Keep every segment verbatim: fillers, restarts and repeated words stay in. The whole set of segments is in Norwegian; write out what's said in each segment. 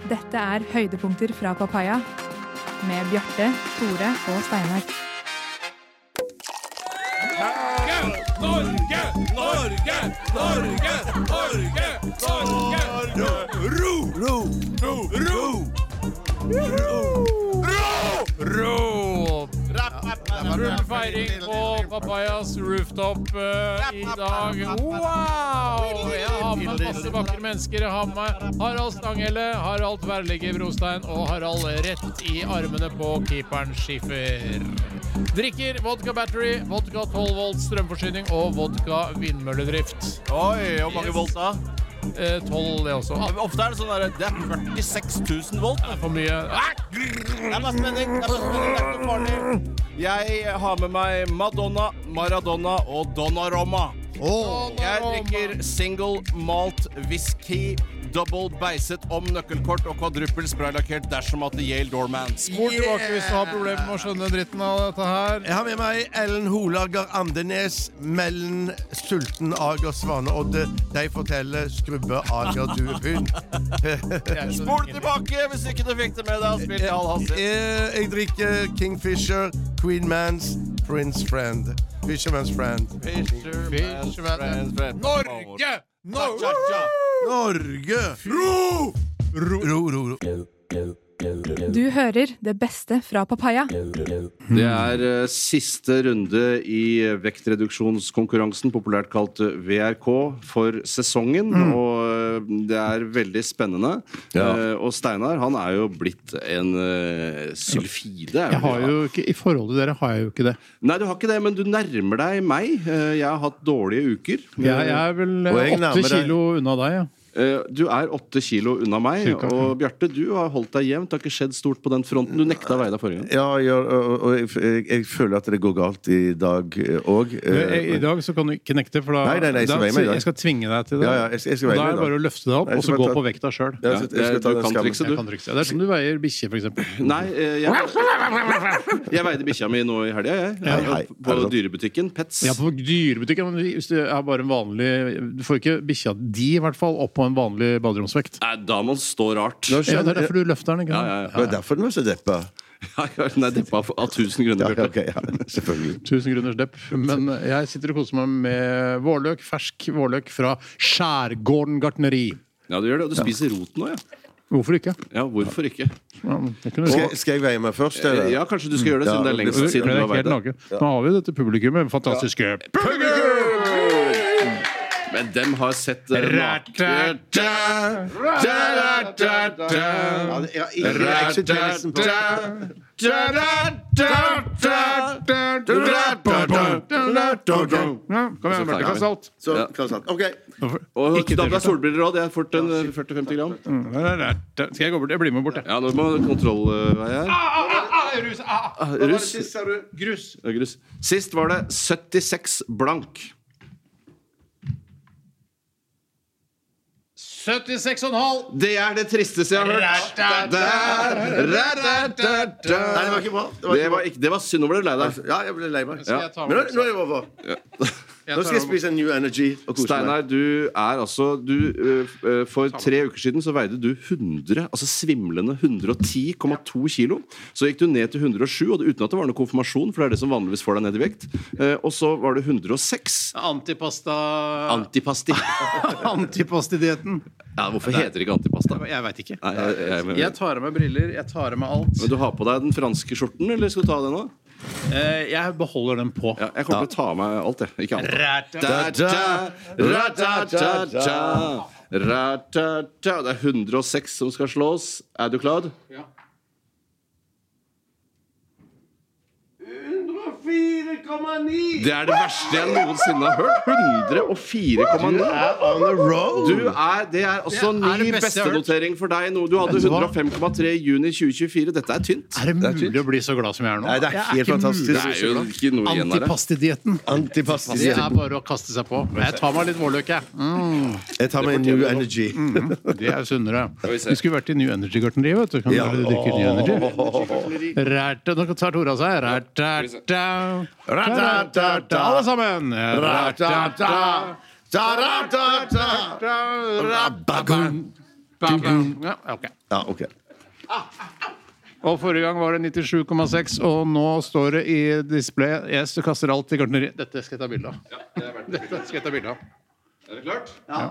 Dette er høydepunkter fra Papaya med Bjarte, Tore og Steinar. Norge! Norge! Norge! Norge! Norge! Norge! Ro! Ro! Ro! Ro! Ro! Ro! Full feiring på Papayas rooftop uh, i dag. Wow! Jeg har med masse vakre mennesker. Jeg har med Harald Stanghelle, Harald Tverrligge Brostein og Harald rett i armene på keeperen Schiffer. Drikker vodka battery, vodka tolv volt strømforsyning og vodka vindmølledrift. Oi, hvor mange volt da? Eh, tolv det også. Ja, ofte er det sånn der, det er førtiseks tusen volt. Det er for mye. Det er bare spenning, det er bare spenning, det er ikke farlig. Jeg har med meg Madonna, Maradona og Donnarumma. Oh. Jeg drikker single malt whisky, double beiset om nøkkelkort og kvadruppel spraylakkert dersom at det Yale Doormans. Spor tilbake hvis du har problemer med å skjønne dritten av dette her. Jeg har med meg Ellen Holager Andenes, Mellen Sulten Ager Svaneodde. De forteller skrubbe Ager Duepyn. Spor tilbake hvis ikke du fikk det med deg. Spill i all hastighet. Jeg drikker Kingfisher, Queen Man's, Prince Friend. Fisherman's Friend. Fisherman's Friend. Norge! Norge! Norge! Ro! Ro, ro, ro, ro. Du hører det beste fra Papaya. Det er uh, siste runde i vektreduksjonskonkurransen, populært kalt V R K, for sesongen, mm. og uh, det er veldig spennende. Ja. Uh, og Steinar, han er jo blitt en uh, sylfide. Jeg har jo ikke, i forhold til dere har jeg jo ikke det. Nei, du har ikke det, men du nærmer deg meg. Uh, jeg har hatt dårlige uker. Ja, jeg er vel åtte kilo unna deg, ja. Du er åtte kilo unna meg, og Bjarte, du har holdt deg jevnt. Det har ikke skjedd stort på den fronten. Du nekta å veie deg forrige gang. Ja, ja og, og jeg, jeg, jeg føler at det går galt i dag òg. I dag så kan du ikke nekte, for da, nei, nei, nei, jeg, skal da jeg skal tvinge deg til det. Ja, ja, jeg, jeg skal og da er det bare å løfte deg opp, og så gå på vekta selv. Ja, jeg, jeg skal ta du kan trikse, du. Kan trikse. Det er som du veier bikkje, for eksempel. Nei, jeg, jeg veide bikkja mi nå i helga, jeg. Ja, hei. På dyrebutikken, Pets. Ja, på dyrebutikken, men hvis du er bare en vanlig... Du får ikke bikkja di, i hvert fall, opp på en vanlig baderomsvekt. Nei, da må den stå rart. Ja, det er derfor du løfter den, ikke? Ja, ja, ja. Det er derfor den var så deppa. Ja, den er deppa av tusen grunner. Ja, okay, ja, selvfølgelig. Tusen grunners depp. Men jeg sitter og koser meg med vårløk, fersk vårløk fra Skjærgården gartneri. Ja, du gjør det, og du spiser roten nå, ja. Hvorfor ikke? Ja, hvorfor ikke? Ja, skal, skal jeg veie meg først, eller? Ja, kanskje du skal gjøre det, siden det er lengst siden du har veid det. Nå har vi dette publikummet, fantastiske Men dem har sett uh, Og knabla solbriller også. Det er fort en førti til femti gram. Skal jeg gå bort? Jeg blir med bort, jeg. Ja, nå må kontrollveie her. Rus. Grus. Grus. Sist var det syttiseks blank. syttiseks komma fem. Det er det tristeste jeg har hørt. Nei, det var ikke bra. Det var, det var, ikke, det var synd. Nå ble du lei deg. Ja, jeg ble lei meg. Ja. Men nå, nå er det over. Ja. Nå skal jeg spise en New Energy og kose meg. Steinar, du er altså du, uh, For tre uker siden så veide du hundre, altså svimlende hundre og ti komma to kilo. Så gikk du ned til hundre og sju, og det, uten at det var noe konfirmasjon, for det er det som vanligvis får deg ned i vekt. uh, Og så var det hundre og seks. Antipasta Antipasti Antipastidietten. Ja, hvorfor heter det ikke antipasta? Jeg vet ikke. Nei, jeg, jeg, jeg, jeg tar av meg briller, jeg tar av meg alt. Men du har på deg den franske skjorten, eller skal du ta den nå? Eh, jeg beholder den på. Ja, jeg kommer til å ta av meg alt, jeg. Ikke alt. Det er hundre og seks som skal slås. Er du klar? Ja. fire komma ni. Det er det verste jeg noensinne har hørt. hundre og fire komma ni. Du er on the road. Du er, det er også det er ny bestenotering for deg nå. Du hadde hundre og fem komma tre i juni tjue tjuefire. Dette er tynt. Er det mulig det å bli så glad som jeg er nå? Nei, det er helt er fantastisk. Det er jo ikke noe igjen her. Antipastidietten. Antipastidietten. Det er bare å kaste seg på. Jeg tar meg litt vårløk, jeg. Mm. Jeg tar meg en New Energy. Mm. Det er sunnere. Du skulle vært i New Energy-gartneri, vet du. Kan ja. du drikke New Energy? Rært, nå tar Tora seg. Rært, rært, rært, alle sammen. Rært, rært, rært, rært, Bam, bam. Ja, ok. Ja, ok. Og forrige gang var det nittisju komma seks, og nå står det i display jeg kaster alt i gartneri. Dette skal jeg ta bilde av. Ja, det er verdt det. Dette skal jeg ta bilde av. Er det klart? Ja.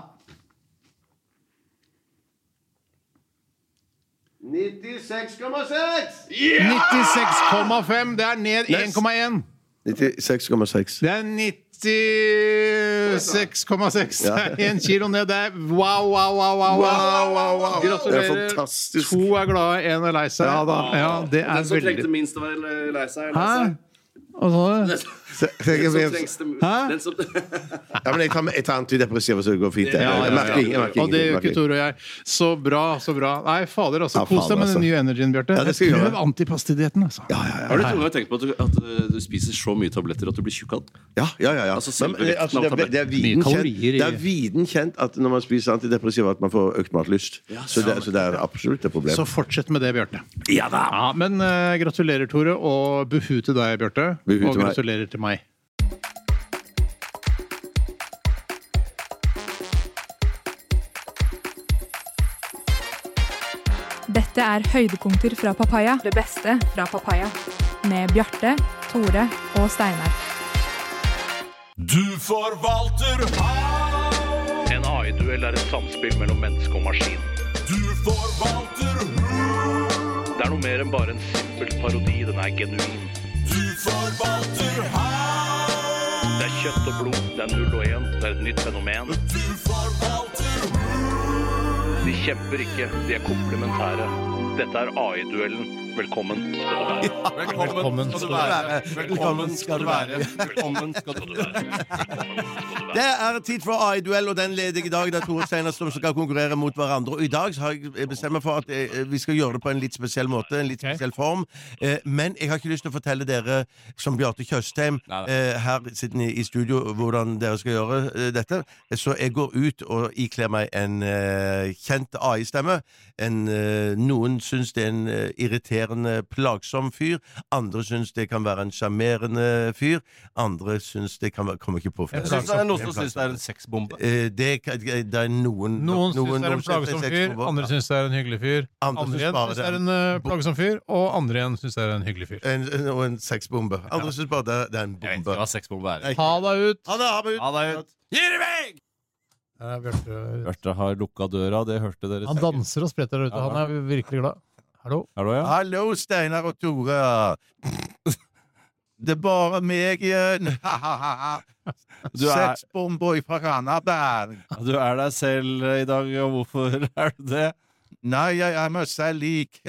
nittiseks komma seks! nittiseks komma fem, det er ned én komma én. nittiseks komma seks. Det er nittiseks komma seks. Det er én kilo ned. Det er wow, wow, wow, wow, wow, wow, wow. Gratulerer. Det er fantastisk. To er glade, én er lei seg. Ja, da. Ja, det er Den som veldig... trengte minst å være lei seg, er lei Hæ? seg. Hva sa du? Den som trengste Hæ? Den som Ja, men jeg tar, jeg tar antidepressiva, så det går fint. Ja, ja, ja, Jeg merker ingen. Jeg merker Og det gjør ikke ingen. Tore og jeg. Så bra, så bra. Nei, fader, altså. Ja, Kos deg fader, med den altså. nye energien, Bjarte. Ja, det skal jeg gjøre. Prøv antipastidietten, altså. Ja, ja, ja. Har du noen gang tenkt på at du, at uh, du spiser så mye tabletter at du blir tjukk av det? Ja, ja, ja, ja. Altså, selve Men, vekten altså, av det, er, det, er viden Mye kjent, kalorier i- det er viden kjent at når man spiser antidepressiva, at man får økt matlyst. Så det, så det er absolutt et problem. Så fortsett med det, Bjarte. Ja da! Ja, men uh, gratulerer, Tore, og buhu til deg, Bjarte. Buhu Og til meg. gratulerer til meg. Dette er høydepunkter fra Papaya. Det beste fra Papaya. Med Bjarte, Tore og Steinar. Du forvalter hav. En A I-duell er et samspill mellom menneske og maskin. Du forvalter hud. Det er noe mer enn bare en simpel parodi, den er genuin. Du forvalter hav. Det er kjøtt og blod, det er null og én, det er et nytt fenomen. Du forvalter hud. De kjemper ikke, de er komplementære. Dette er A I-duellen. Velkommen skal du være. Velkommen skal du være. Velkommen skal du være. Velkommen skal du være. Det er tid for A I-duell, og den leder i dag. Det er Tore Steinar som skal konkurrere mot hverandre. Og i dag så har jeg bestemt meg for at eh, vi skal gjøre det på en litt spesiell måte, en litt spesiell form. Eh, men jeg har ikke lyst til å fortelle dere, som Bjarte Tjøstheim, eh, her sitter i studio, hvordan dere skal gjøre eh, dette. Så jeg går ut og ikler meg en eh, kjent A I-stemme. En, eh, noen syns det er en eh, irriterende, plagsom fyr. Andre syns det kan være en sjarmerende fyr. Andre syns det kan være... Kommer ikke på flere. Jeg synes det er noen som synes det er en sexbombe. Eh, det, det er noen Noen syns det er en noen plagsom synes det er fyr, sexbomber. andre syns det er en hyggelig fyr. Andre Andre synes igjen bare syns det er det er en uh, plagsom fyr, og andre igjen syns det er en hyggelig fyr. En, en, og en sexbombe. Andre syns bare det, det er en Jeg vet ikke bombe. hva sexbombe er. Ha deg ut! Ha det, ha det ut! Ha deg ut. Gi deg vekk! Ja, Bjarte, Bjarte har lukka døra, det hørte dere. han danser og spretter der ute. Han er virkelig glad. Hallo? Hallo, ja? Hallo, Steinar og Tore. Det er bare meg igjen. Du er- Sexbomber fra Randaberg. Du er deg selv i dag, og hvorfor er du det? Nei, jeg er meg selv lik.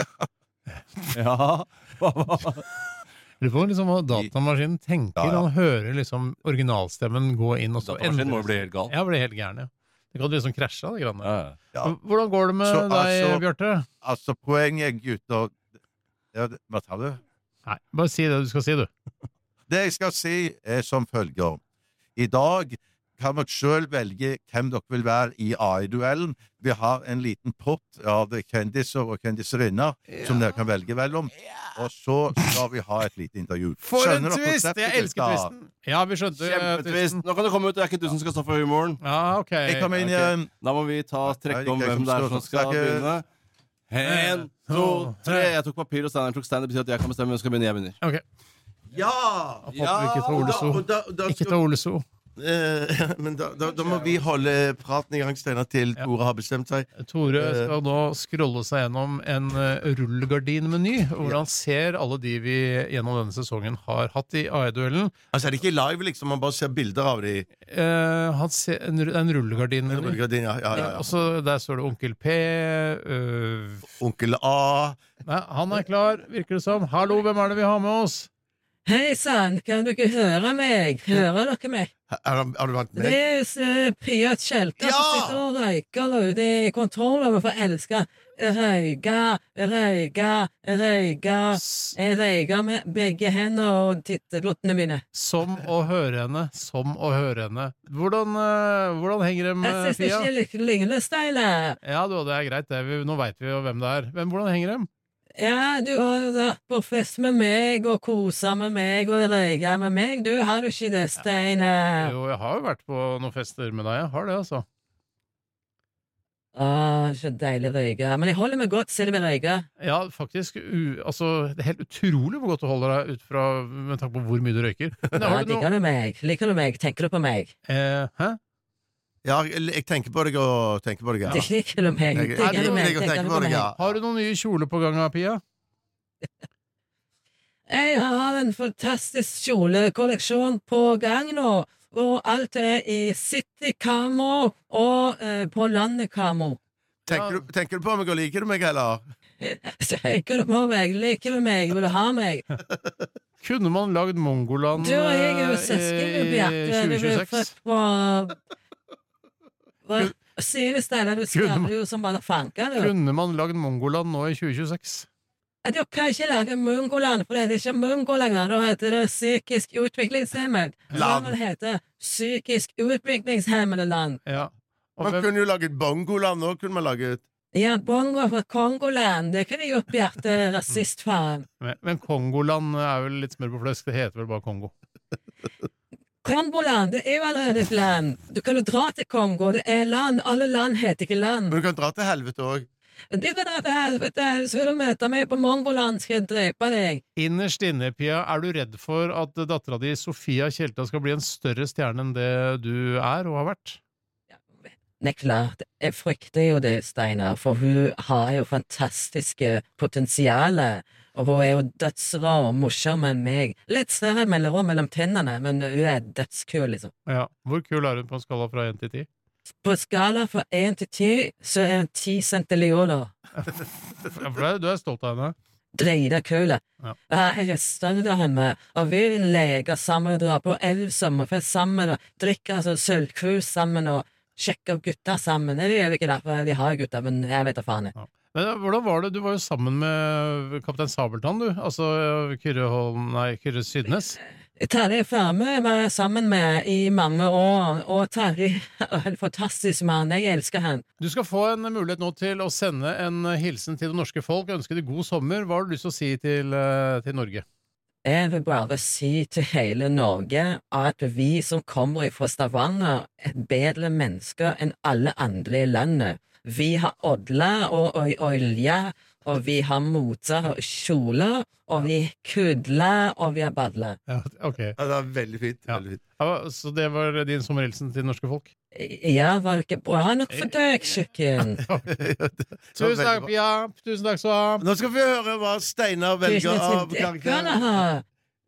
Ja, hva hva- Lurer på liksom hva datamaskinen tenker. Ja, ja. Han hører liksom originalstemmen gå inn, og så Datamaskinen må jo bli helt gal. Ja, blir helt gæren, ja. Det kan liksom krasje av det grann. Ja, ja. Ja. Hvordan går det med Så, deg, altså- Bjarte? Altså, poenget, gutter ja, det- Hva tar du? Nei, bare si det du skal si, du. Det jeg skal si er som følger. I dag kan dere selv velge hvem dere vil være i A I-duellen. Vi har en liten pott av kjendiser og kjendiserinner som dere kan velge mellom. Og så skal vi ha et lite intervju. For en Skjønner dere twist! konseptet? Jeg elsker Ja. twisten. Ja, vi skjønte eh, Kjempetvist. twisten. Nå kan du komme ut, det er ikke du som skal stå for humoren. Ja, ok. Jeg kommer inn i Ok. en Da må vi ta trekke om Nei, det er ikke hvem det er som som skal skal snakke. begynne. En, to, tre. Jeg tok papir, og Steinar tok stein. Det betyr at jeg kan bestemme hvem som skal begynne. Jeg begynner. Ok. Ja! Håper vi ikke tar Ole So. Og da, og da Ikke skal- ta Ole So. Eh, men da, da, da må vi holde praten i gang, Steinar, til Tore har bestemt seg. Tore skal nå scrolle seg gjennom en uh, rullegardinmeny, hvor han ser alle de vi gjennom denne sesongen har hatt i A I-duellen. Altså, er det ikke live, liksom? Man bare ser bilder av de Uh, han ser en, ru- en rullegardinmeny. rullegardiner, ja, ja, Ja, ja. og så der står det Onkel P. Uh, Onkel A. nei, han er klar, virker det som. Hallo, hvem er det vi har med oss? Hei sann, kan du ikke høre meg? Hører dere meg? Er, har du vant Det med? er uh, Pia Tjelta Ja! som sitter og røyker der ute i kontrollrommet for å elske. Røyke, røyke, røyke. Jeg røyker med begge hender og tittedottene mine. Som å høre henne, som å høre henne. Hvordan, uh, hvordan henger dem, Jeg uh, synes det Pia? ikke litt lignende, Steinar. Ja, du, det er greit, det. Vi, nå veit vi jo hvem det er. Men hvordan henger dem? Ja, du har jo vært på fest med meg og kosa med meg og røyka med meg. Du har jo ikke det, Steinar. Jo, jeg har jo vært på noen fester med deg. Jeg har det, altså. Åh, så deilig røyke. Men jeg holder meg godt selv ved røyke. Ja, faktisk. U, altså, det er helt utrolig hvor godt du holder deg ut fra med tanke på hvor mye du røyker. Men Ja, har du liker noe du meg? Liker du meg? Tenker du på meg? eh, Hæ? Ja, jeg, jeg tenker på deg og tenker på deg, ja. Det liker du meg? Jeg- Tenker jeg du meg? liker å Tenker tenke du på på deg, meg? ja. Har du noen nye kjoler på gang, Pia? Jeg har en fantastisk kjolekolleksjon på gang nå, og alt er i City Camo og eh, på landet Camo. Tenker, du, tenker du på meg og liker du meg, eller? Tenker du på meg? Liker du meg? Vil du ha meg? Kunne man lagd Mongoland Du og jeg er jo eh, søsken, i Bjarte. Du er tjue født tjueseks? på Hva sier du, Steinar? Du skraper jo som bare fanker, du. Kunne man lagd Mongoland nå i tjue tjueseks? Du kan ikke lage Mungoland, for det er ikke Mungo lenger. Da heter det psykisk utviklingshemmet. Land. Det heter psykisk utviklingshemmede land. Ja. Og Man hvem, kunne jo laget bongoland nå, kunne man laget. Ja, bongo fra Kongoland. Det kunne de gjort, Bjarte. Rasistfaen. men, men Kongoland er vel litt smør på flesk. Det heter vel bare Kongo. Kongoland, det er jo allerede et land. Du kan jo dra til Kongo. Det er land. Alle land heter ikke land. Men du kan dra til helvete òg. Det kan dra til helvete. Så vil du møte meg på Mongoland, skal jeg drepe deg. Innerst inne, Pia, er du redd for at dattera di Sofia Tjelta skal bli en større stjerne enn det du er og har vært? Det er klart, jeg frykter jo det, Steinar, for hun har jo fantastiske potensialer, og hun er jo dødsrå og morsom enn meg. Litt større mellomrom mellom tennene, men hun er dødskul, liksom. Ja. Hvor kul er hun på en skala fra én til ti? På skala fra én til ti, så er hun ti centilioner. Ja, for du er- du er stolt av henne? Dritakule. Ja. Jeg er stolt av henne, og vi vil leke sammen, dra på elsommerfest sammen, og drikke altså, sølvkrus sammen, og sjekke opp gutter sammen. Det gjør vi ikke derfor de har gutter, men jeg vet da faen. jeg. Men eh, hvordan var det? Du var jo sammen med kaptein Sabeltann, du. Altså Kyrre Holm... Nei, Kyrre Sydnes. Terje Farme var jeg sammen med i mange år, og Terje er en fantastisk mann. Jeg elsker han. Du skal få en mulighet nå til å sende en hilsen til det norske folk. Ønsker deg god sommer. Hva har du lyst til å si til, eh, til Norge? Jeg vil bare si til hele Norge at vi som kommer fra Stavanger, er bedre mennesker enn alle andre i landet. Vi har odler og og olje, og vi har moter og kjoler, og vi kudler, og vi har badler. Ja, ok. Ja, det var veldig fint. Ja. Veldig fint. Ja, så det var din sommerhilsen til det norske folk? Ja, var det ikke bra nok for deg, tjukken? Tusen takk, Pia. Tusen takk skal du ha. Nå skal vi høre hva Steinar velger av karakterer.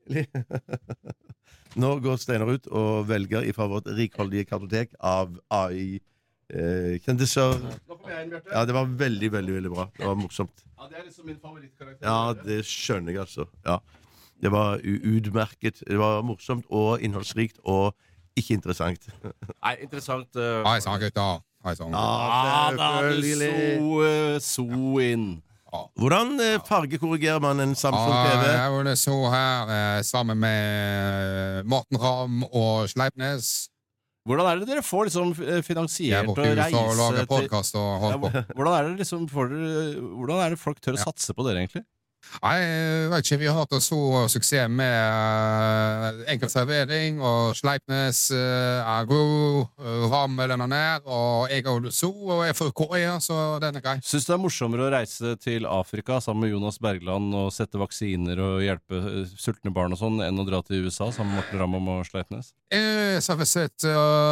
Nå går Steinar ut og velger ifra vårt rikholdige kartotek av A I-kjendiser. Ja, det var veldig, veldig veldig bra. Det var morsomt. Ja, det er liksom min favorittkarakter. Ja, det skjønner jeg, altså. Ja. Det var u- utmerket. Det var morsomt og innholdsrikt og ikke interessant. Nei, interessant. Uh, Hei sann, gutter. Hei sann. ah, da er du so, uh, so in. Hvordan eh, fargekorrigerer man en Samsung T V? Ja, jeg så her eh, sammen med Morten Ramm og Sleipnes. Hvordan er det dere får liksom eh, Jeg finansiert er å borte i USA og reise lager til podkast og ja, holder på. hvor- Hvordan er det liksom får dere, Hvordan er det folk tør å Ja. satse på dere, egentlig? Nei, jeg vet ikke, vi har hatt så suksess med uh, Enkel servering, og Sleipnes uh, er god, uh, Ramm er den han er, og jeg er so, og jeg er fra Korea, så den er grei. Syns du det er morsommere å reise til Afrika sammen med Jonas Bergland og sette vaksiner og hjelpe eh, sultne barn og sånn, enn å dra til U S A sammen med Morten Ramm og Sleipnes? Jeg har sett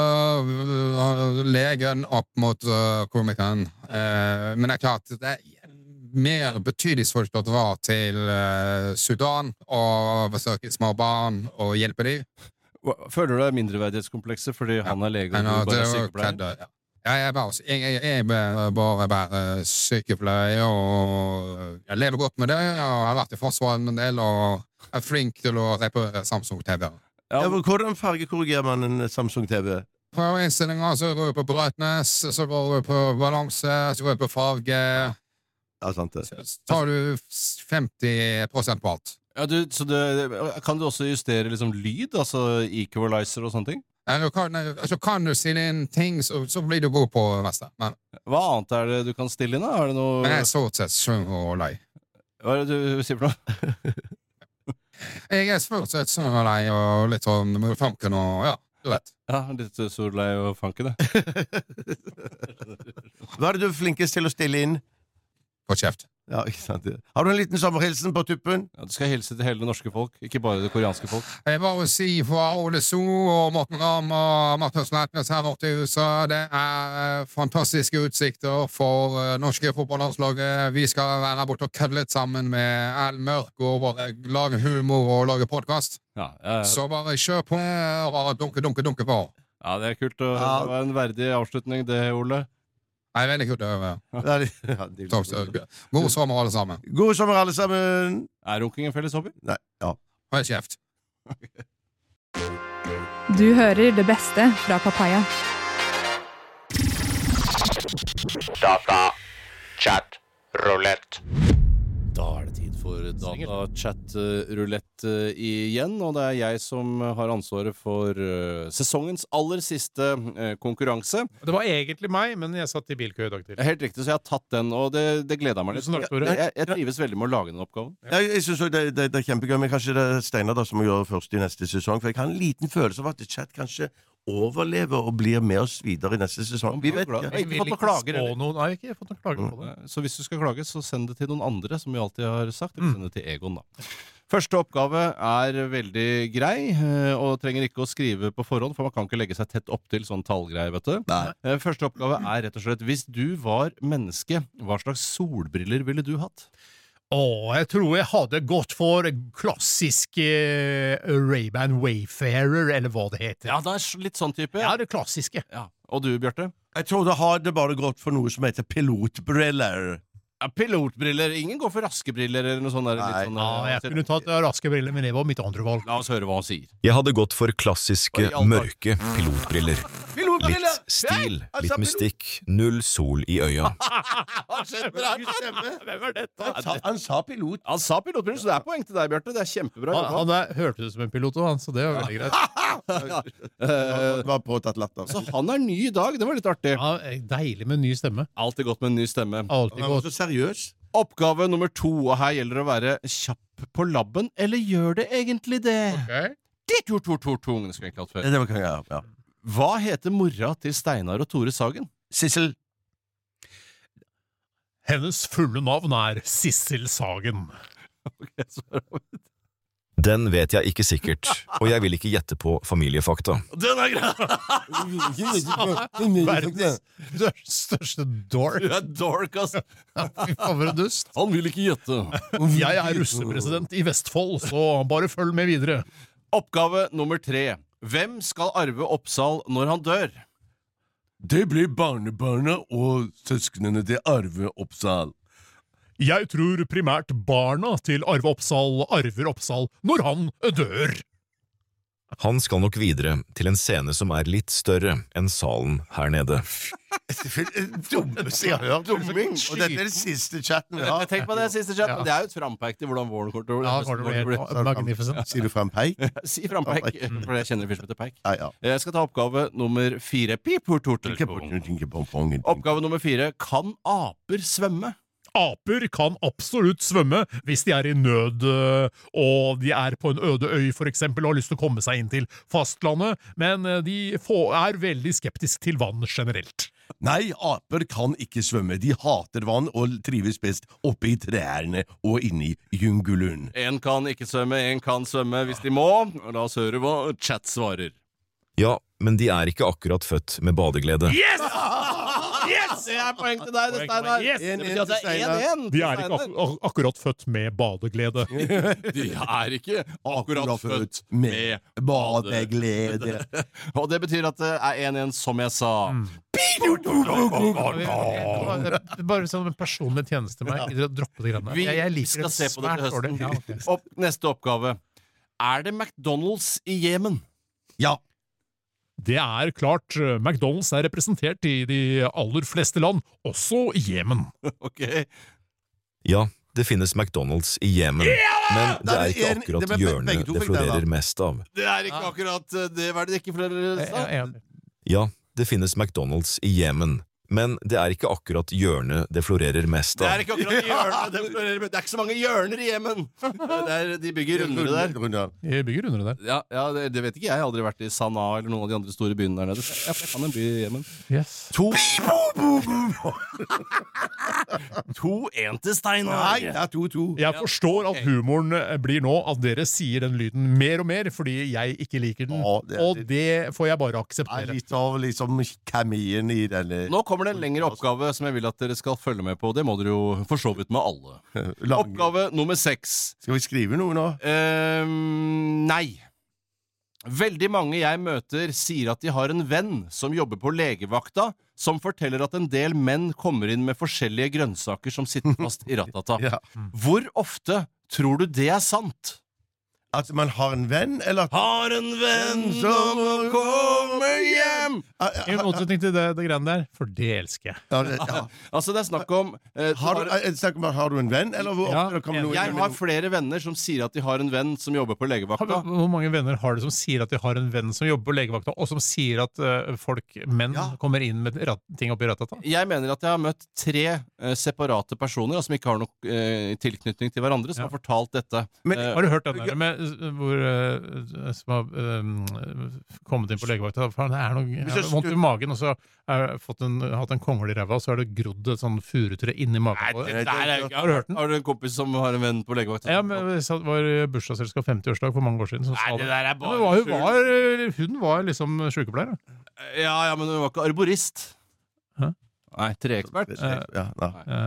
uh, legen opp mot uh, komikeren, uh, men det er klart, det er mer betydningsfullt å dra til uh, Sudan og besøke små barn og hjelpe dem. Hva- Føler du deg mindreverdighetskomplekset fordi han er lege og Men, du uh, bare er det er sykepleier? kødde, ja. Ja, jeg, er bare, jeg, jeg, jeg er bare være sykepleier, og jeg lever godt med det. Jeg har vært i Forsvaret en del, og er flink til å reparere Samsung T V. Ja, men hvordan fargekorrigerer man en Samsung T V? På innstillinger så går jeg på brightness, så går jeg på balanse, så går jeg på farge. Ja, sant det. Så tar du femti prosent på alt. Ja, du, så det, kan du også justere liksom lyd, altså equalizer og sånne ting? Eller kan, så kan du stille inn ting, så, så blir du god på det meste. Men, Hva annet er det du kan stille inn, da? Er det noe men jeg er stort sett svung og lei. Hva er det du sier for noe? Jeg er stort sett svung og lei, og litt sånn med funken og ja, du vet. Ja, litt Solveig og Funky, det. Hva er det du er flinkest til å stille inn? På kjeft. Ja, ikke sant? Har du en liten sommerhilsen på tuppen? Ja, du skal hilse til hele det norske folk, ikke bare det koreanske folk. Jeg bare si fra Ole So og Morten Ramm og Martin Slettnes her borte i U S A, det er fantastiske utsikter for norske fotballandslaget. Vi skal være borte og kødde litt sammen med Al Mørk og bare lage humor og lage podcast. Ja, ja, ja. Så bare kjør på og dunke, dunke, dunke på. Ja, det er kult. Og det var en verdig avslutning, det, Ole. Nei, veldig kult å høre. Ja, det, ja, det, God sommer alle sammen. God sommer alle sammen. Er runking en felles hobby? Nei, ja. Hold kjeft. Du hører det beste fra Papaya. Data, chat, roulette. Da er det tid for data-chat-rulett igjen, og det er jeg som har ansvaret for uh, sesongens aller siste uh, konkurranse. Det var egentlig meg, men jeg satt i bilkø i dag til. Helt riktig, så jeg har tatt den, og det, det gleder meg litt. Jeg, jeg, jeg trives veldig med å lage den oppgaven. Ja, jeg synes også det, det, det er kjempegøy, men kanskje det er Steinar da som må gjøre først i neste sesong, for jeg har en liten følelse av at chat kanskje overlever og blir med oss videre i neste sesong. Vi vet ikke. Jeg har ikke fått noen klager. Noen, nei, ikke fått noen klager på det. Så hvis du skal klage, så send det til noen andre, som vi alltid har sagt. Eller send det til Egon, da. Første oppgave er veldig grei, og trenger ikke å skrive på forhånd, for man kan ikke legge seg tett opp til sånn tallgreie, vet du. Nei. Første oppgave er rett og slett, hvis du var menneske, hva slags solbriller ville du hatt? Åh, jeg tror jeg hadde gått for klassisk eh, Ray-Ban Wayfarer, eller hva det heter. Ja, det er litt sånn type. Ja, det klassiske. Ja. Og du, Bjarte? Jeg tror det hadde bare gått for noe som heter pilotbriller. Ja, pilotbriller. Ingen går for raske briller eller noe sånt der. Nei. Litt sånn, Ja, jeg kunne tatt raske briller, men det var mitt andre valg. La oss høre hva han sier. Jeg hadde gått for klassiske, mørke pilotbriller. Pilotbriller! Litt stil, litt mystikk, null sol i øya. Hvem er dette? Han sa, han sa pilot. Han sa pilotbriller, så det er poeng til deg, Bjarte. Det er kjempebra. Han, han er, hørte ut som en pilot, han, så det var veldig greit. Det var påtatt latter. Så han er ny i dag. Det var litt artig. Ja, deilig med en ny stemme. Alltid godt med en ny stemme. Alltid Han var godt. så seriøs. Oppgave nummer to, og her gjelder det å være kjapp på labben, eller gjør det egentlig det? Ok. Det to, to, to, to, det skulle jeg egentlig hatt før. Det var ja, ja. Hva heter mora til Steinar og Tore Sagen? Sissel. Hennes fulle navn er Sissel Sagen. Okay, så Den vet jeg ikke sikkert, og jeg vil ikke gjette på familiefakta. den er grei! Verdens største dork. Du er dork, ass. Fy faen, for en dust. Han vil ikke gjette. Jeg er russepresident i Vestfold, så bare følg med videre. Oppgave nummer tre. Hvem skal arve Oppsal når han dør? Det blir barnebarna og søsknene til Arve Oppsal. Jeg tror primært barna til Arve Oppsal arver Oppsal når han dør. Han skal nok videre til en scene som er litt større enn salen her nede. Dummeste jeg har hørt. Dumming. Og dette er det siste chatten vi har. Tenk på det siste chat. Det er jo et frampeik til hvordan våren kommer til å Ja, kommer til å bli magnificent. Sier du frampeik? Si frampeik, for jeg kjenner en fyr som heter Peik. Ja, ja. Jeg skal ta oppgave nummer fire. Pip, hur, tortel, pung. Oppgave nummer fire. Kan aper svømme? Aper kan absolutt svømme hvis de er i nød, og de er på en øde øy for eksempel, og har lyst til å komme seg inn til fastlandet, men de er veldig skeptisk til vann generelt. Nei, aper kan ikke svømme. De hater vann og trives best oppe i trærne og inne i jungelen. En kan ikke svømme, en kan svømme hvis de må. La oss høre hva chat svarer. Ja, men de er ikke akkurat født med badeglede. Yes! Yes! Det er poeng til deg, det, Steinar. Yes! Det betyr at det er én én. De er ikke ak ak akkurat født med badeglede. De er ikke akkurat født med badeglede. Og det betyr at det er én én, som jeg sa. Mm. Bare som en personlig tjeneste med meg. Droppe de greiene. Vi Jeg, jeg liker skal se på det til høsten. Ja, okay. Opp, neste oppgave. Er det McDonald's i Jemen? Ja. Det er klart, McDonald's er representert i de aller fleste land, også i Jemen. Ok. Ja, det finnes McDonald's i Jemen, men det er ikke akkurat hjørnet det florerer mest av. Det er ikke akkurat det, hva er det ikke florerer mest av? Ja, det finnes McDonald's i Jemen, Men det er ikke akkurat hjørnet det florerer mest av. Det er ikke akkurat hjørnet det florerer mest. Det er ikke så mange hjørner i Jemen. Det er, de bygger rundere der. De bygger rundere der. Ja, ja det, det vet ikke jeg. Jeg har aldri vært i Sanaa eller noen av de andre store byene der nede. Jeg kan en by i Jemen. Yes. To To en til Steinar. Nei, det er to-to. Jeg forstår at humoren blir nå at dere sier den lyden mer og mer, fordi jeg ikke liker den. Ja, det er og det får jeg bare akseptere. Litt av liksom kemien i denne. Nå kommer det en lengre oppgave som jeg vil at dere skal følge med på. Det må dere jo for så vidt med alle. Oppgave nummer seks. Skal vi skrive noe nå? Um, nei. Veldig mange jeg møter sier at de har en venn som jobber på legevakta, som forteller at en del menn kommer inn med forskjellige grønnsaker som sitter fast i ratata. Ja. Hvor ofte tror du det er sant? At man har en venn, eller at Har en venn som kommer hjem! I motsetning til det, det greiene der, for det elsker jeg. Ja, det, ja. Altså det er snakk om eh, har, du, er, snakk om har du en venn, eller hvor Ja, ofte kommer noen Jeg har flere venner som sier at de har en venn som jobber på legevakta. Hvor mange venner har du som sier at de har en venn som jobber på legevakta, og som sier at uh, folk, menn, Ja. kommer inn med rat, ting oppi ratata? Jeg mener at jeg har møtt tre eh, separate personer som ikke har noe eh, tilknytning til hverandre, som Ja. har fortalt dette. Men- Eh, Har du hørt den der med hvor uh, som har uh, kommet inn på legevakta? Faen, det er noe jeg har vondt i magen, og så har jeg fått en, hatt en kongle i ræva, og så har det grodd et sånn furutre inni magen. på det. det der er jo ikke- Har du hørt den? Har du en kompis som har en venn på legevakta? Ja, men det var bursdagsselskap femti-årsdag for mange år siden. Så Nei, sa det det. der er Ja, bare men hun, tull. var, hun var liksom sykepleier. da. Ja, ja, men hun var ikke arborist. Hæ? Nei, treekspert. Ja, nei.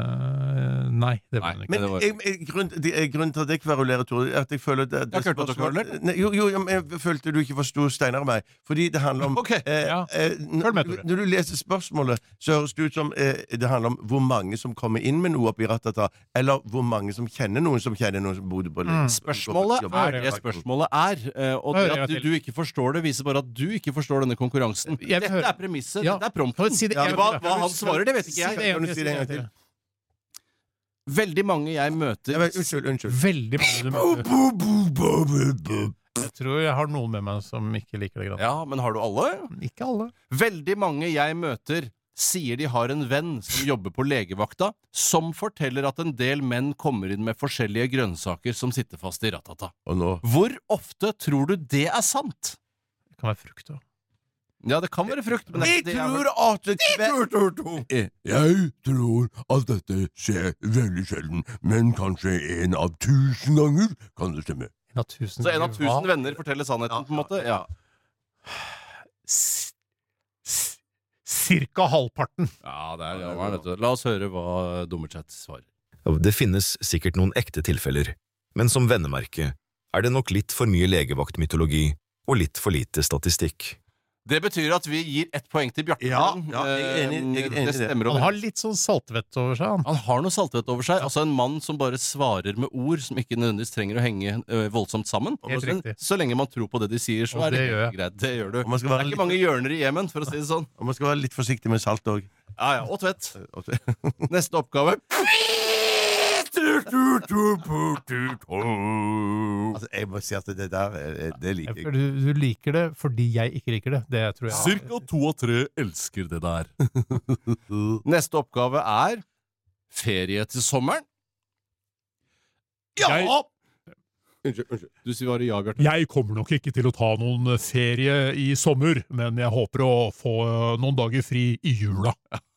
Eh, nei, det var hun ikke. Men det var- jeg, jeg, grunn, det er grunnen til at jeg kverulerer, Tore, er at jeg føler det, det Jeg har ikke hørt at du spørsmål- kverulerte. Nei, Jo, jo, ja, men jeg følte du ikke forsto Steinar og meg. Fordi det handler om Ok, eh, ja. eh, n- Følg med, Tore. Når du leser spørsmålet, så høres det ut som eh, det handler om hvor mange som kommer inn med noe oppi ratata, eller hvor mange som kjenner noen som kjenner noen som bodde på Mm. Spørsmålet er det spørsmålet er, eh, og det at du, du ikke forstår det, viser bare at du ikke forstår denne konkurransen. Jeg vil Dette høre- er premisset, Ja. dette er prompten. Kan du si det- Ja, jeg- hva, hva han svarer, det vet ikke Si det jeg. en Kan du gang si det en gang til. til? Veldig mange jeg møter Ja, men, unnskyld, unnskyld. Veldig mange du møter. Jeg tror jeg har noen med meg som ikke liker det. Grann. Ja, men har du alle? Ikke alle. Veldig mange jeg møter sier de har en venn som jobber på legevakta, som forteller at en del menn kommer inn med forskjellige grønnsaker som sitter fast i ratata. Og nå Hvor ofte tror du det er sant? Det kan være frukt òg. Ja, det kan være frukt, men det er Jeg ikke det jeg har tror hørt. at det Jeg tror at dette skjer veldig sjelden, men kanskje en av tusen ganger kan det stemme. En av tusen. Så en av tusen Hva? venner forteller sannheten, på en måte? Ja. S- s- Cirka halvparten. Ja, det er, ja, hva er dette? La oss høre hva Dummerchat svarer. Det finnes sikkert noen ekte tilfeller, men som vennemerke er det nok litt for mye legevaktmytologi og litt for lite statistikk. Det betyr at vi gir ett poeng til Bjarte. Ja, ja, jeg er enig- jeg er enig i det det. stemmer Han over. har litt sånn saltvett over seg. Han. Han har noe saltvett over seg. Altså en mann som bare svarer med ord som ikke nødvendigvis trenger å henge ø, voldsomt sammen. Helt Men riktig. så lenge man tror på det de sier, så Og er det, det gjør helt greit. Det gjør du. Og man skal Det være er litt- ikke mange hjørner i Jemen, for å si det sånn. Og man skal være litt forsiktig med salt òg. Ja, ja, og tvett. Neste oppgave. Altså, jeg må si at det der er- det liker jeg. Du, du liker det fordi jeg ikke liker det. Det tror jeg. Cirka to av tre elsker det der. Neste oppgave er ferie til sommeren. Jeg, Unnskyld, unnskyld. Du sier bare ja, Bjarte. jeg kommer nok ikke til å ta noen ferie i sommer, men jeg håper å få eh, noen dager fri i jula.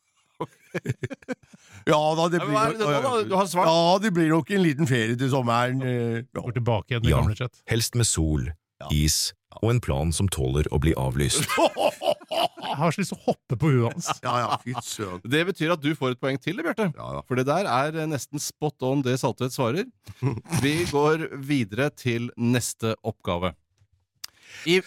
Ja da, det Ja, men blir hva er det nå da? Du har svart. Ja, det blir nok en liten ferie til sommeren. eh, ja. Går tilbake igjen til Ja. gamle chat. Helst med sol, is og en plan som tåler å bli avlyst. Jeg har så lyst til å hoppe på huet hans. Ja, ja, fy søren. Det betyr at du får et poeng til, Bjarte. Ja, ja. For det der er eh, nesten spot on det Saltvedt svarer. Vi går videre til neste oppgave. I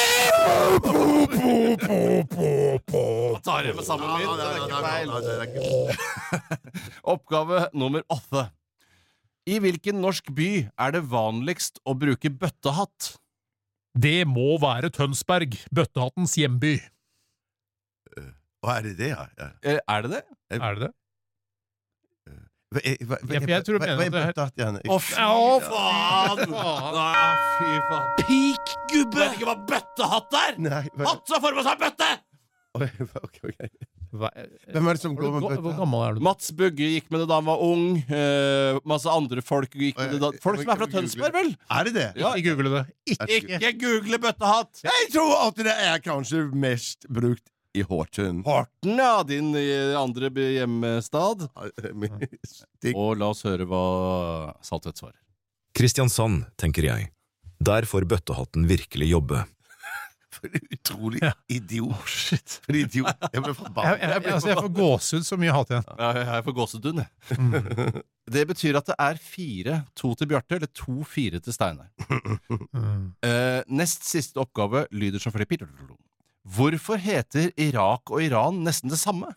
tar jeg med sammen min. Det er ikke feil. Oppgave nummer åtte. I hvilken norsk by er det vanligst å bruke bøttehatt? Det må være Tønsberg, bøttehattens hjemby. Hva er det det, ja? ja. Eh, Er det det? Er det det? Hva er- hva- hva- Ja, for jeg tror du hva- mener hva er at det er- bøttehatt igjen? Å, fy faen! Ah, fy faen. Pik, gubbe! Vet ikke hva bøttehatt er? Nei, hva- Hatt som former seg bøtte! Oi, ok, ok. Hvem er det som går med bøtta? Hvor gammel er du? Mats Bugge gikk med det da han var ung. Eh, masse andre folk gikk med det da. Folk som er fra Tønsberg, vel? Er det det? Ja. Ikke google det. Ikke. Ikke google bøttehatt! Jeg tror at det er kanskje mest brukt i Horten. Horten, ja. Din eh, andre hjemmestad. Og la oss høre hva Saltvedt svarer. Kristiansand, tenker jeg. Der får bøttehatten virkelig jobbe. For utrolig idiot. Oh, shit. For idiot. Jeg ble forbannet. Jeg, jeg, jeg, altså, jeg får gåsehud så mye hat igjen. Ja, jeg får gåsehud, jeg. Mm. Det betyr at det er fire, to til Bjarte, eller to fire til Steinar. Mm. Uh, nest siste oppgave lyder som følger. Hvorfor heter Irak og Iran nesten det samme?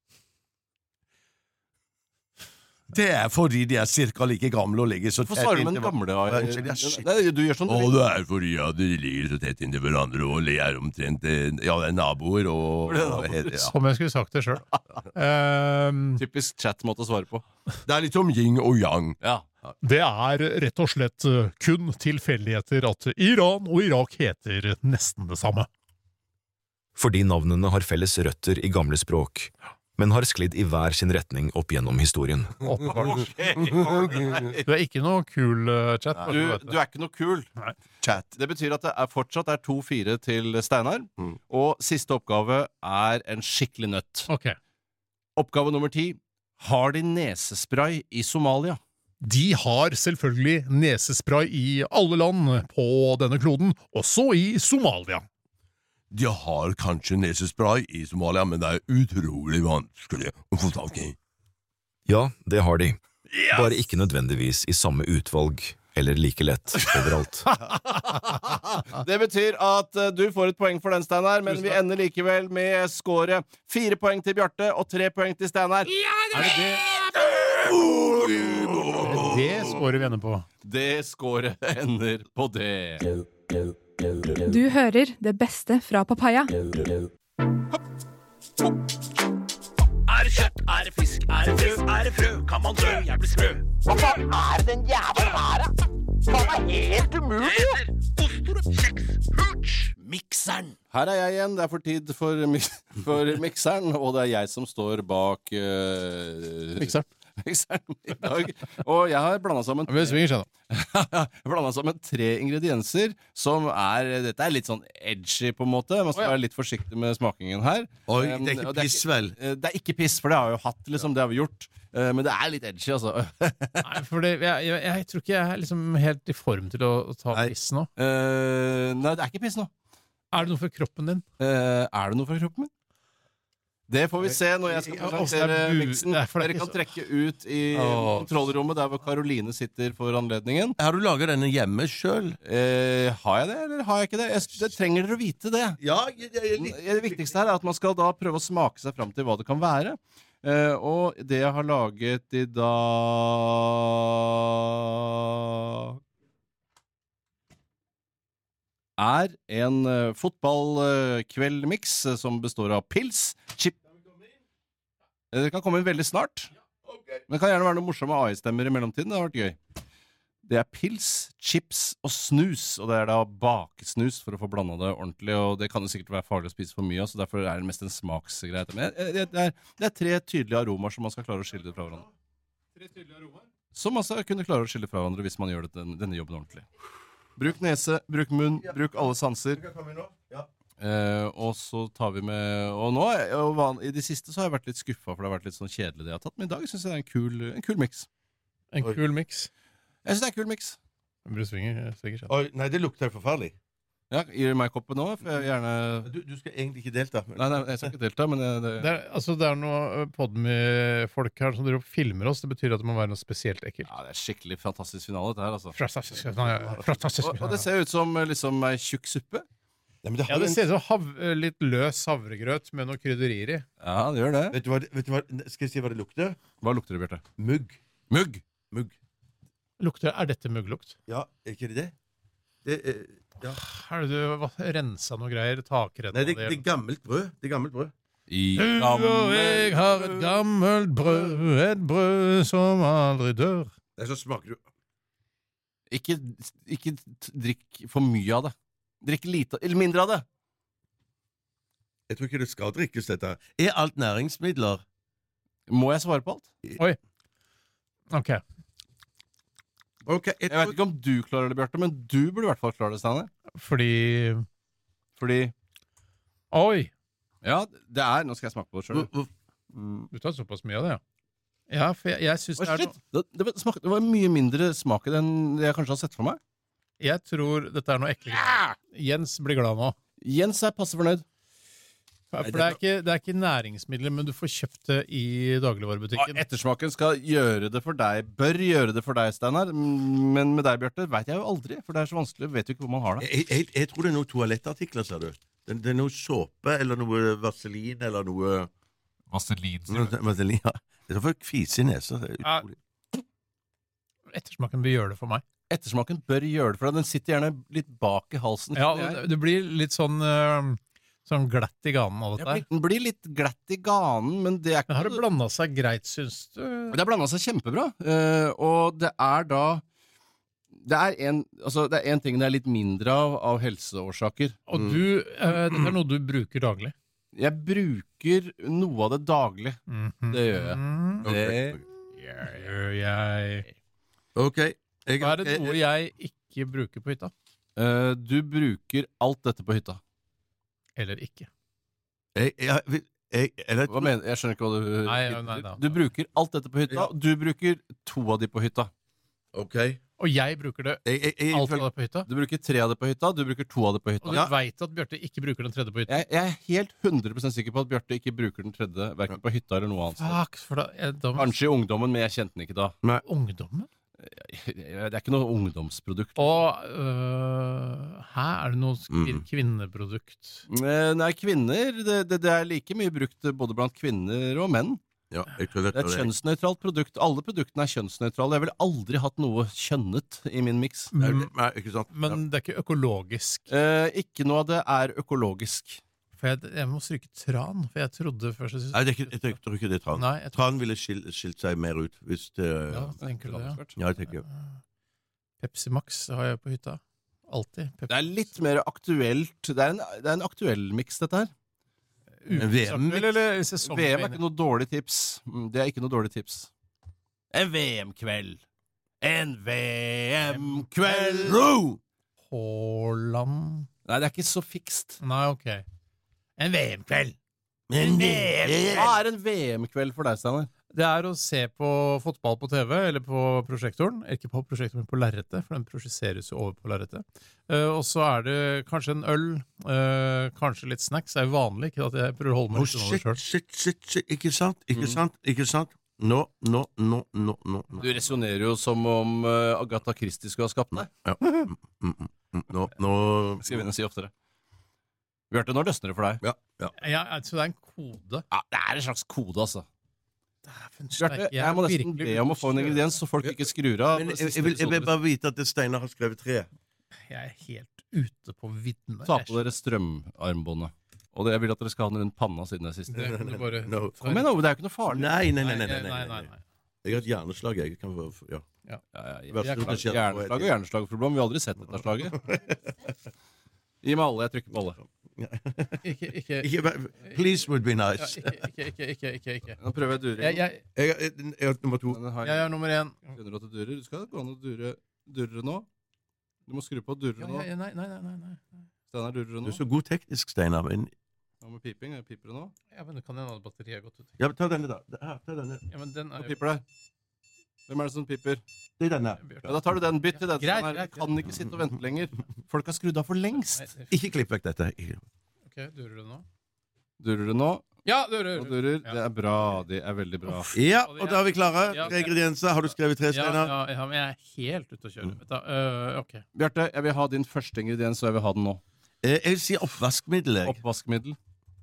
Det er fordi de er cirka like gamle og ligger så Hvorfor tett svarer du inntil med den gamle? hverandre. Nei, du gjør sånn. Og det er fordi ja, de ligger så tett inntil hverandre og de er omtrent ja, det er naboer og, og ja. Som jeg skulle sagt det selv. um, Typisk chat-måte å svare på. Det er litt om yin og yang. Ja. Det er rett og slett kun tilfeldigheter at Iran og Irak heter nesten det samme. Fordi navnene har felles røtter i gamle språk, men har sklidd i hver sin retning opp gjennom historien. Okay. Du er ikke noe kul uh, chat. Du, du er ikke noe kul. Nei. Chat. Det betyr at det er fortsatt er to fire til Steinar, mm. og siste oppgave er en skikkelig nøtt. Okay. Oppgave nummer ti. Har de nesespray i Somalia? De har selvfølgelig nesespray i alle land på denne kloden, også i Somalia. De har kanskje nesespray i Somalia, men det er utrolig vanskelig å få tak i. Ja, det har de. Yes! Bare ikke nødvendigvis i samme utvalg, eller like lett overalt. Det betyr at uh, du får et poeng for den, Steinar, men vi ender likevel med scoret. Fire poeng til Bjarte og tre poeng til Steinar. Ja, det er det! Det scorer vi ender på. Det scoret ender på det. Du hører det beste fra Papaya. Er det kjøtt, er det fisk, er det frø, er det frø, kan man dø, jeg blir sprø. Hva faen er det den jævla her, da? Faen er helt umulig. Oster, kjeks, hurts, mikseren. Her er jeg igjen, det er for tid for, for mikseren, og det er jeg som står bak uh, mikseren. mikseren i dag. Og jeg har blandet sammen Vi svinger seg da. blandet sammen tre ingredienser som er, dette er litt sånn edgy på en måte. Man skal oh, ja. være litt forsiktig med smakingen her. Oi, det er ikke piss vel? Det er ikke piss, for det har jeg jo hatt, liksom, det har vi gjort. Men det er litt edgy, altså. Nei, for det, jeg, jeg, jeg tror ikke jeg er liksom helt i form til å, å ta piss nå. Uh, nei, det er ikke piss nå. Er det noe for kroppen din? Uh, er det noe for kroppen min? Det får vi se når jeg skal presentere miksen. Dere kan trekke ut i oh. kontrollrommet der hvor Karoline sitter for anledningen. Har du laget denne hjemme selv? Eh, har jeg det, eller har jeg ikke det? Jeg, det trenger dere å vite det. Ja, jeg, jeg, jeg, det viktigste her er at man skal da prøve å smake seg frem til hva det kan være. Eh, og det jeg har laget i dag er en uh, fotballkveldmix uh, som består av pils, chip. Det kan komme inn veldig snart. Men det kan gjerne være noen morsomme A I-stemmer i mellomtiden. Det har vært gøy. Det er pils, chips og snus, og det er da bakesnus for å få blandet det ordentlig, og det kan jo sikkert være farlig å spise for mye, så derfor er det mest en smaksgreie. Men det er, det er tre tydelige aromaer som man skal klare å skille fra hverandre. Tre tydelige aromaer? Som man skal kunne klare å skille fra hverandre hvis man gjør det, denne jobben ordentlig. Bruk nese, bruk munn, bruk alle sanser. Eh, og så tar vi med Og nå, og van, i det siste så har jeg vært litt skuffa, for det har vært litt sånn kjedelig det jeg har tatt. Men i dag synes jeg det er en kul, en kul mix. En Oi. kul mix? Jeg synes det er en kul mix. Oi, nei, det lukter forferdelig. Ja, gir du meg koppen nå? For jeg gjerne... du, du skal egentlig ikke delta. Men... Nei, nei, jeg skal ikke delta, men jeg, det... Det er, altså, det er noe podme-folk her som dere filmer oss. Det betyr at det må være noe spesielt ekkelt. Ja, det er skikkelig fantastisk finale dette her, altså. Fantastisk finale. Fantastisk finale. Og, og det ser ut som liksom ei tjukk suppe. Nei, det ja, det ser ut som hav, litt løs havregrøt med noe krydderier i. Ja, det gjør det. Vet du hva, vet du hva, skal jeg si hva det lukter? Hva lukter det, Bjarte? Mugg. Mugg? Mugg. Lukter, er dette mugglukt? Ja, er ikke det det? Det er... Ja. Har du rensa noe greier? Takredden? Nei, det, det er gammelt brød. Det er gammelt brød. I du og jeg har et gammelt brød, et brød som aldri dør. Det er så smaker du. Ikke, ikke drikk for mye av det. Drikk lite, eller mindre av det. Jeg tror ikke det skal drikkes, dette. Er alt næringsmidler? Må jeg svare på alt? Oi. Ok. Okay, jeg, jeg vet ikke om du klarer det, Bjarte, men du burde i hvert fall klare det, Steiner. Fordi Fordi Oi! Ja, det er Nå skal jeg smake på det sjøl. Mm. Du tar såpass mye av det, ja. Ja, for jeg, jeg syns det er noe det, det, var, smak, det var mye mindre smak i det enn jeg kanskje har sett for meg. Jeg tror dette er noe ekkelt. Ja! Jens blir glad nå. Jens er passe fornøyd. For det er, ikke, det er ikke næringsmidler, men du får kjøpt det i dagligvarebutikken. Ja, ettersmaken skal gjøre det for deg. Bør gjøre det for deg, Steinar. Men med deg, Bjarte, vet jeg jo aldri. For det er så vanskelig. Vet jo ikke hvor man har det. Jeg, jeg, jeg tror det er noen toalettartikler, ser du. Det, det er noe såpe, eller noe vaselin, eller noe Vaselin, sier du? Vaselin, ja. Det er for kvise i nesa. Ja. Ettersmaken bør gjøre det for meg. Ettersmaken bør gjøre det for deg. Den sitter gjerne litt bak i halsen. Ja, det, det blir litt sånn... Uh, Sånn glatt i ganen av dette her. Den blir litt glatt i ganen, men det er ikke... Men har det blandet seg greit, synes du? Det har blandet seg kjempebra, uh, og det er da... Det er, en, altså, det er en ting det er litt mindre av, av helseårsaker. Og du, uh, dette er noe du bruker daglig? Jeg bruker noe av det daglig. Mm-hmm. Det gjør jeg. Det gjør jeg. Ok. Jeg, Hva er det noe jeg ikke bruker på hytta? Uh, du bruker alt dette på hytta. Eller ikke. Jeg, jeg, jeg, eller, hva mener jeg? skjønner ikke hva du... Nei, nei, nei. Du bruker alt dette på hytta, ja. Du bruker to av de på hytta. Ok. Og jeg bruker det jeg, jeg, alt av det på hytta? Du bruker tre av det på hytta, du bruker to av det på hytta. Og du ja. vet at Bjarte ikke bruker den tredje på hytta? Jeg, jeg er helt hundre prosent sikker på at Bjarte ikke bruker den tredje, hverken på hytta eller noe annet. Fuck, for da, jeg, da... Kanskje i ungdommen, men jeg kjente den ikke da. Nei. Ungdommen? Det er ikke noe ungdomsprodukt. Og øh, her er det noe kvin- kvinneprodukt? Nei, kvinner det, det, det er like mye brukt både blant kvinner og menn. Ja, jeg tror det, det er et kjønnsnøytralt produkt. Alle produktene er kjønnsnøytrale. Jeg ville aldri hatt noe kjønnet i min miks. Mm. Nei, ikke sant? Men det er ikke økologisk? Eh, ikke noe av det er økologisk. For jeg, jeg må stryke tran, for jeg trodde først jeg synes... Nei, det er ikke, jeg tror ikke det er tran. Nei, tror... Tran ville skilt, skilt seg mer ut hvis det... Ja, tenker du det, ja. Ja, jeg tenker jo. Pepsi Max har jeg på hytta. Alltid. Pepsi. Det er litt mer aktuelt. Det er en, det er en aktuell miks, dette her. En V M-miks? Eller V M er ikke noe dårlig tips. Det er ikke noe dårlig tips. En V M-kveld. En V M-kveld. Haaland. Nei, det er ikke så fikst. Nei, ok. En V M-kveld. En V M-kveld. Hva er en V M-kveld for deg, Steiner? Det er å se på fotball på T V, eller på prosjektoren. Ikke på prosjektoren, men på lerretet, for den prosjesseres jo over på lerretet. Uh, og så er det kanskje en øl, uh, kanskje litt snacks. Det er jo vanlig, ikke at jeg prøver å holde meg oh, litt over shit, selv. shit, shit, shit, ikke sant, ikke mm. sant, ikke sant. Nå, nå, nå, nå, nå. Du resonnerer jo som om uh, Agatha Christie skulle ha skapt deg. Ja. Mm, mm, mm. Nå, nå... Skal vi begynne å si oftere. Bjarte, nå løsner det for deg. Ja, ja. Ja, altså det er en kode. Ja, det er en slags kode, altså. Bjarte, jeg, jeg må nesten be om å få en ingrediens, så folk ikke skrur av. Men jeg, jeg, vil, jeg vil bare vite at det Steinar har skrevet tre. Jeg er helt ute på viddene. Ta på dere strømarmbåndet. Og det, jeg vil at dere skal ha den rundt panna siden det siste. Det kan du bare... no. Kom igjen, det er jo ikke noe farlig. Nei, nei, nei, nei, nei, nei, nei, nei. Jeg har et hjerneslag, jeg kan få, ja. Ja, ja, ja, ja. Hjerneslag og hjerneslagproblem. Vi har aldri sett dette slaget. Gi meg alle, jeg trykker på alle. Ikke, ikke, ikke Please would be nice. Ja, ikke, ikke, ikke, ikke, ikke. Nå prøver jeg during. Jeg, jeg, jeg, jeg, jeg er nummer to. Jeg er nummer én. Skjønner du at du durer? Du skal gå an å dure, durre nå. Du må skru på durre nå. Ja, nei, nei, nei, nei. Steinar, durre nå. Du er så god teknisk, Steinar. Men... Hva med piping? Er det piper det nå? Ja, men du kan hende at batteriet er gått ut. Ja, ta denne da. Her, ta denne. Ja, men den er jo... piper det? Hvem er det som piper? Det er denne. Ja, da tar du den. Bytt til den. Greit, Sånn greit, kan ikke sitte og vente lenger. Folk har skrudd av for lengst. Nei, ikke klipp vekk dette. Ikke. Ok, durer du nå? Durer du nå? Ja, durer. Og durer. Ja. Det er bra. Det er veldig bra. Ja, og da er vi klare. Tre ingredienser. Har du skrevet tre, Steinar? Ja, ja, ja, men jeg er helt ute å kjøre. Vet du. Uh, ok. Bjarte, jeg vil ha din første ingrediens, og jeg vil ha den nå. Eh, jeg vil si oppvaskmiddel. Jeg. Oppvaskmiddel.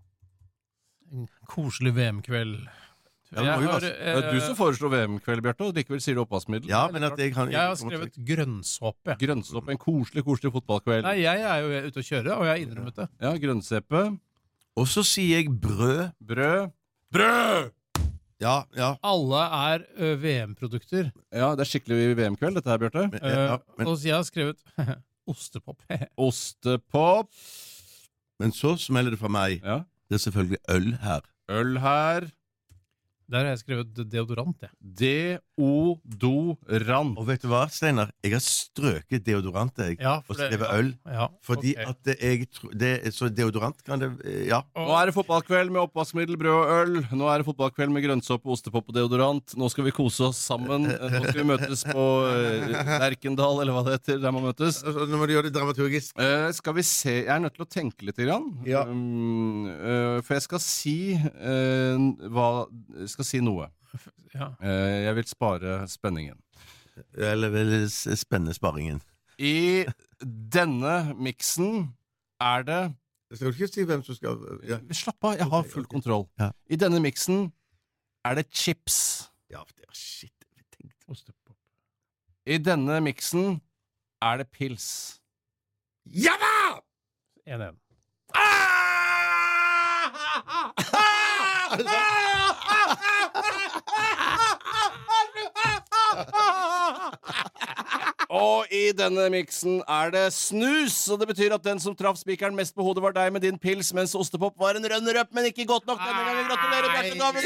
En koselig V M-kveld. Ja, det, har, det er du som foreslår V M-kveld, Bjarte, og likevel sier du oppvaskmiddel. Ja, men at jeg, kan, jeg har skrevet grønnsåpe. Grønnsåpe, en koselig, koselig fotballkveld. Nei, jeg er jo ute å kjøre, og jeg har innrømmet det. Ja, grønnsåpe. Og så sier jeg brød. Brød. Brød! Ja, ja. Alle er uh, V M-produkter. Ja, det er skikkelig V M-kveld, dette her, Bjarte. Uh, ja, men... Og jeg har skrevet ostepop. Ostepop. Men så smeller det for meg. Ja. Det er selvfølgelig øl her. Øl her. Der har jeg skrevet deodorant, jeg. Deodorant. Og vet du hva, Steinar? Jeg har strøket deodorant, jeg. Ja, og skrevet øl. Ja, fordi ok. at jeg tro- det, Så deodorant kan det Ja. Nå er det fotballkveld med oppvaskmiddel, brød og øl. Nå er det fotballkveld med grønnsopp, ostepop og deodorant. Nå skal vi kose oss sammen. Nå skal vi møtes på uh, Lerkendal, eller hva det heter, der man møtes. Nå må du gjøre det dramaturgisk. Uh, skal vi se Jeg er nødt til å tenke litt, grann. Ja. Um, uh, for jeg skal si uh, hva Jeg skal si noe. Ja. Uh, jeg vil spare spenningen. Eller vel spenne sparingen. I denne miksen er det Jeg skal ikke si hvem som skal ja. Slapp av, jeg har full kontroll. Ja. I denne miksen er det chips. Ja, det er shit. Ostepop. I denne miksen er det pils. Ja da! En en. Og i denne miksen er det snus, og det betyr at den som traff spikeren mest på hodet var deg med din pils, mens ostepop var en runner-up, men ikke godt nok denne gangen. Gratulerer, Bjarte David!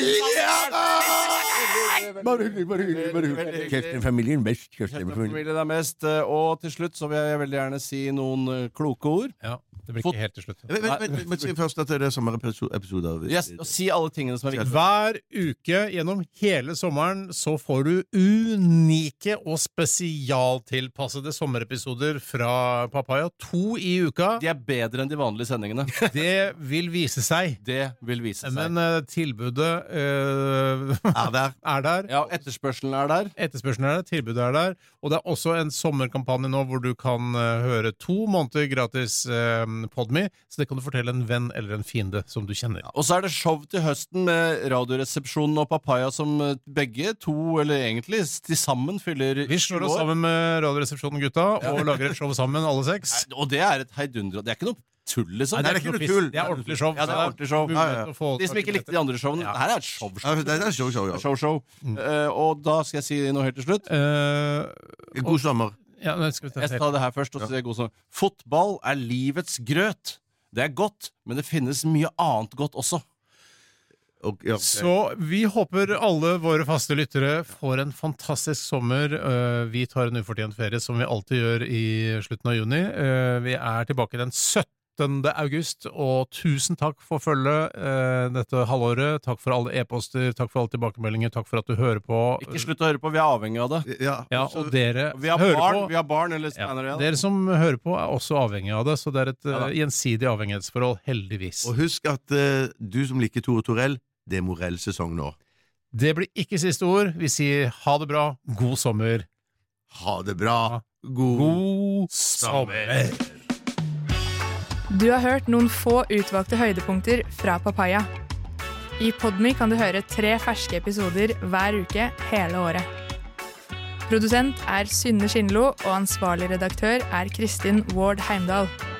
Bare hyggelig, bare hyggelig, bare hyggelig. Kjøkkenfamilien best. Kjøkkenfamilien er mest, og til slutt så vil jeg veldig gjerne si noen uh, kloke ord. Ja, det blir ikke helt til slutt. Vent, vent, vent, vent, si først at det er sommerepisoder. Yes, og si alle tingene som er viktige. Hver uke gjennom hele sommeren så får du unike og spesialtilpassede sommerepisoder fra Papaya. To i uka. De er bedre enn de vanlige sendingene. Det vil vise seg. Det vil vise seg. Men uh, tilbudet uh, er der. er der. Ja, etterspørselen er der. Etterspørselen er der, tilbudet er der. Og det er også en sommerkampanje nå hvor du kan uh, høre to måneder gratis uh, Podme, så det kan du fortelle en venn eller en fiende som du kjenner. Ja, og så er det show til høsten med Radioresepsjonen og Papaya som begge to, eller egentlig til sammen fyller Vi slår oss sammen med Radioresepsjonen, gutta, og Ja. lager et show sammen, alle seks. Nei, og det er et heidundre. Det er ikke noe tull, liksom. Nei, det er ikke noe tull. Det er ordentlig show. Ja, det er ordentlig show. Ja, ja, ja. De som ikke likte de andre showene. Ja. Det her er et show. Ja, det er show, show, ja. show, show. Mm. Uh, og da skal jeg si noe helt til slutt. Uh, God sommer. Ja, nei, skal vi ta Jeg skal ta det her først. Og så sier jeg god sommer. Fotball er livets grøt. Det er godt, men det finnes mye annet godt også. Okay, okay. Så vi håper alle våre faste lyttere får en fantastisk sommer. Uh, vi tar en ufortjent ferie, som vi alltid gjør i slutten av juni. Uh, vi er tilbake den syttende august, og tusen takk for følget uh, dette halvåret. Takk for alle e-poster, takk for alle tilbakemeldinger, takk for at du hører på. Ikke slutt å høre på, vi er avhengig av det. Ja, Ja, og dere Vi har hører barn, på. vi har barn eller Ja, Steinar og jeg. dere som hører på er også avhengig av det, så det er et Ja da. uh, gjensidig avhengighetsforhold, heldigvis. Og husk at uh, du som liker Tore Torell, det er morellsesong nå. Det blir ikke siste ord. Vi sier ha det bra, god sommer. Ha det bra. God, God sommer. Du har hørt noen få utvalgte høydepunkter fra Papaya. I Podme kan du høre tre ferske episoder hver uke hele året. Produsent er Synne Skindlo, og ansvarlig redaktør er Kristin Ward Heimdal.